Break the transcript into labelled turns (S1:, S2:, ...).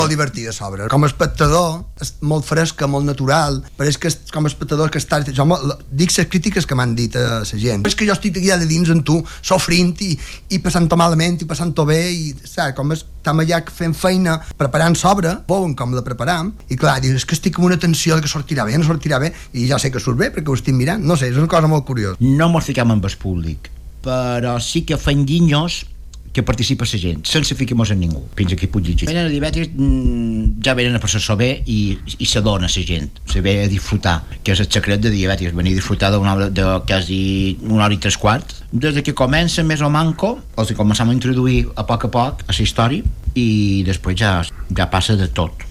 S1: Molt divertida s'obra. Com a espectador és molt fresca, molt natural, però és que com a espectador que estàs... Dic les crítiques que m'han dit a la gent. És que jo estic allà de dins amb tu, sofrint i passant-ho malament i passant-ho bé i, saps, com estem allà fent feina, preparant s'obra, veuen com la preparam, i clar, dius, és que estic amb una tensió que sortirà bé, no sortirà bé, i ja sé que surt bé perquè ho estic mirant, no sé, és una cosa molt curiosa.
S2: No mos fiquem amb el públic, però sí que fem guinyos que participa la gent, sense ficar-nos en ningú. Fins aquí puc llegir. Venen a Diabetis, ja venen a passar-s'ho bé i se dona la gent, se ve a disfrutar, que és el secret de Diabetis, venir a disfrutar d'una hora, de quasi 1 hora i 3/4. Des que comença més o manco, començam a introduir a poc a la història, i després ja passa de tot.